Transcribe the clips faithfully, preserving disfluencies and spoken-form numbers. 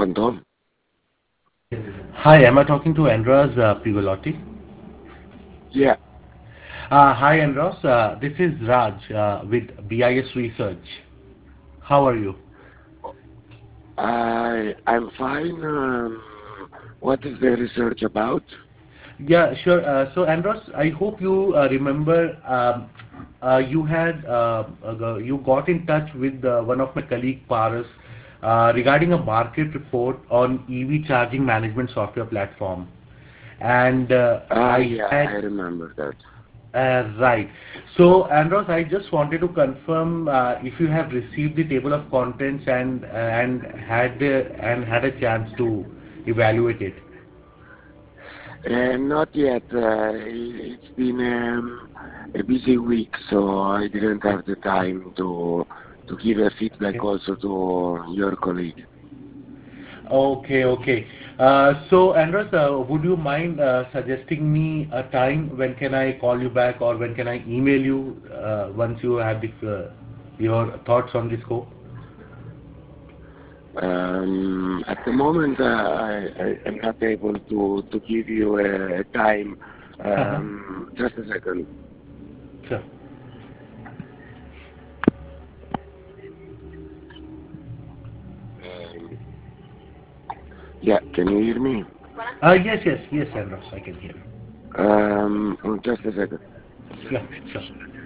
Pronto? Hi, am I talking to Andras uh, Prigolotti? Yeah, Uh, hi, Andras. Uh, this is Raj uh, with B I S Research. How are you? I I'm fine. Um, what is the research about? Yeah, sure. Uh, so, Andros, I hope you uh, remember um, uh, you had uh, uh, go- you got in touch with uh, one of my colleague Paras uh, regarding a market report on E V charging management software platform, and uh, Ah, I yeah, I had remember that. Uh, right. So, Andros, I just wanted to confirm uh, if you have received the table of contents and and had uh, and had a chance to evaluate it. Uh, not yet. Uh, i- it's been um, a busy week, so I didn't have the time to to give a feedback Okay. also to your colleague. Okay, okay. Uh, so, Andros, uh, would you mind uh, suggesting me a time when can I call you back or when can I email you uh, once you have the, uh, your thoughts on the scope? Um, at the moment, uh, I, I am not able to to give you a, a time. Um, just a second. Sure. Um, yeah, can you hear me? Uh, yes, yes, yes, Andros, I can hear you. Um, oh, just a second. Yeah, sure.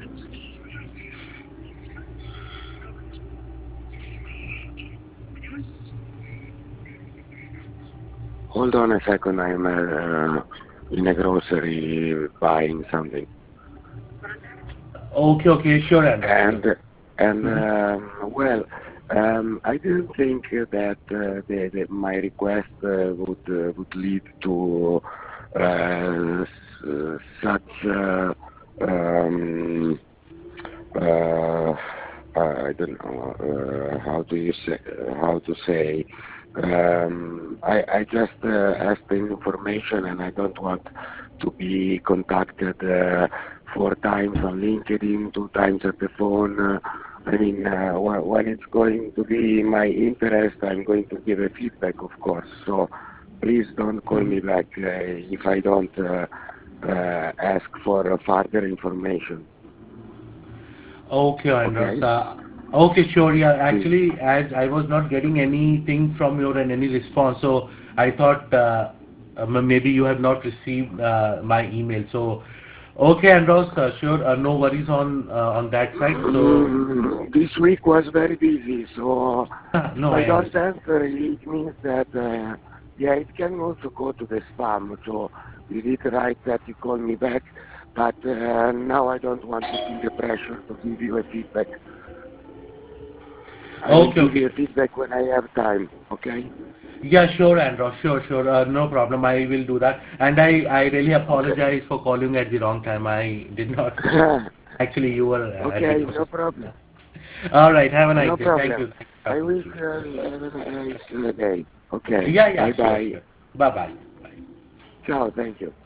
Hold on a second. I'm uh, in a grocery buying something, Okay, okay, sure, Andros, sure. and and Mhm. um, well, um, I didn't think that uh, the, the, my request uh, would uh, would lead to uh, s- uh, such uh, um, uh, I don't know uh, how do you say how to say. Um, I, I just uh, asked the information and I don't want to be contacted uh, four times on LinkedIn, two times at the phone. Uh, I mean, uh, when, when it's going to be my interest, I'm going to give a feedback, of course. So please don't call me back uh, if I don't uh, uh, ask for uh, further information. Okay, Andras. Okay? Uh, okay, sure. Yeah, Please. actually, as I was not getting anything from your and any response, so I thought uh, um, maybe you have not received uh, my email. So, okay, Andros, uh, sure. Uh, no worries on uh, on that side. So, Mm, this week was very busy, so if no, I I don't understand. answer, it means that, uh, yeah, it can also go to the spam. So you did right that you call me back, but uh, now I don't want to feel the pressure to give you a feedback. I will Okay, give okay. you a feedback when I have time, okay? Yeah, sure, Andros. Sure, sure. Uh, no problem. I will do that. And I I really Okay. apologize for calling at the wrong time. I did not. Actually, you were uh, at the Okay, no grocery. problem. All right. Have a nice No day. Thank problem. you. Thank you for I talking wish to me. uh, you have a nice uh, day. Okay, Yeah, yeah, bye sure, bye. sure. Bye-bye. Bye. Ciao, thank you.